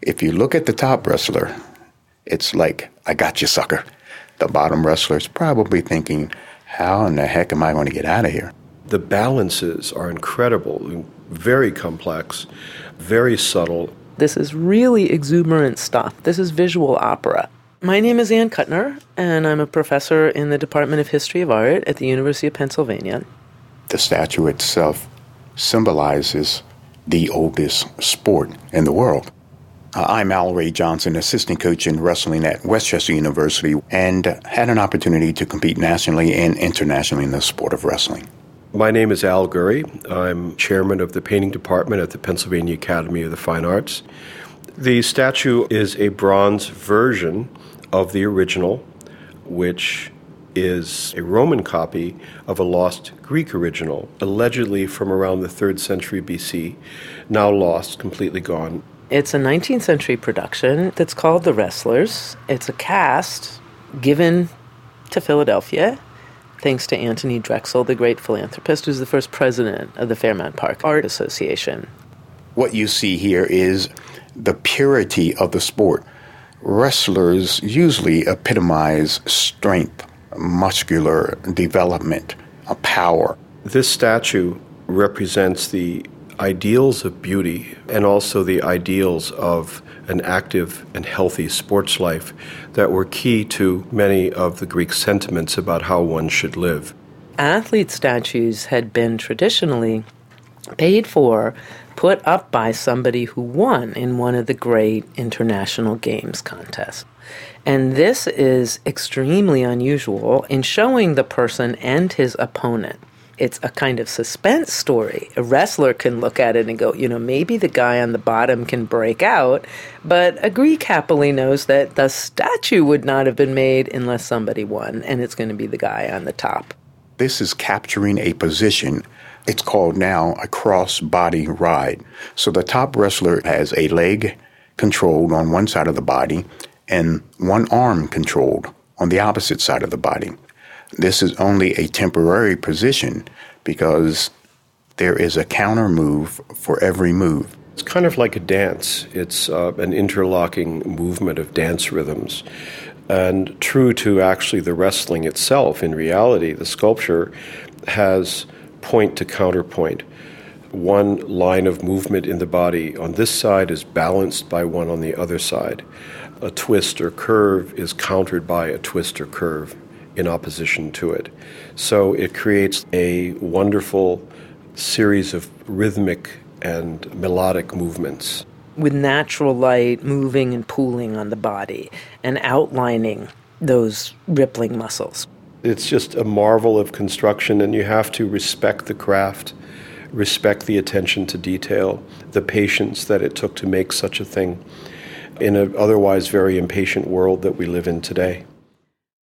If you look at the top wrestler, it's like, I got you, sucker. The bottom wrestler's probably thinking, how in the heck am I going to get out of here? The balances are incredible, very complex, very subtle. This is really exuberant stuff. This is visual opera. My name is Ann Kuttner, and I'm a professor in the Department of History of Art at the University of Pennsylvania. The statue itself symbolizes the oldest sport in the world. I'm Al Ray Johnson, assistant coach in wrestling at West Chester University, and had an opportunity to compete nationally and internationally in the sport of wrestling. My name is Al Gurry. I'm chairman of the painting department at the Pennsylvania Academy of the Fine Arts. The statue is a bronze version of the original, which is a Roman copy of a lost Greek original, allegedly from around the 3rd century BC, now lost, completely gone. It's a 19th century production that's called The Wrestlers. It's a cast given to Philadelphia thanks to Anthony Drexel, the great philanthropist who's the first president of the Fairmount Park Art Association. What you see here is the purity of the sport. Wrestlers usually epitomize strength, muscular development, power. This statue represents the ideals of beauty and also the ideals of an active and healthy sports life that were key to many of the Greek sentiments about how one should live. Athlete statues had been traditionally paid for, put up by somebody who won in one of the great international games contests. And this is extremely unusual in showing the person and his opponent. It's a kind of suspense story. A wrestler can look at it and go, maybe the guy on the bottom can break out, but a Greek happily knows that the statue would not have been made unless somebody won, and it's going to be the guy on the top. This is capturing a position. It's called now a cross-body ride. So the top wrestler has a leg controlled on one side of the body and one arm controlled on the opposite side of the body. This is only a temporary position because there is a counter move for every move. It's kind of like a dance. It's an interlocking movement of dance rhythms. And true to actually the wrestling itself, in reality, the sculpture has point to counterpoint. One line of movement in the body on this side is balanced by one on the other side. A twist or curve is countered by a twist or curve in opposition to it. So it creates a wonderful series of rhythmic and melodic movements. With natural light moving and pooling on the body and outlining those rippling muscles. It's just a marvel of construction, and you have to respect the craft, respect the attention to detail, the patience that it took to make such a thing in an otherwise very impatient world that we live in today.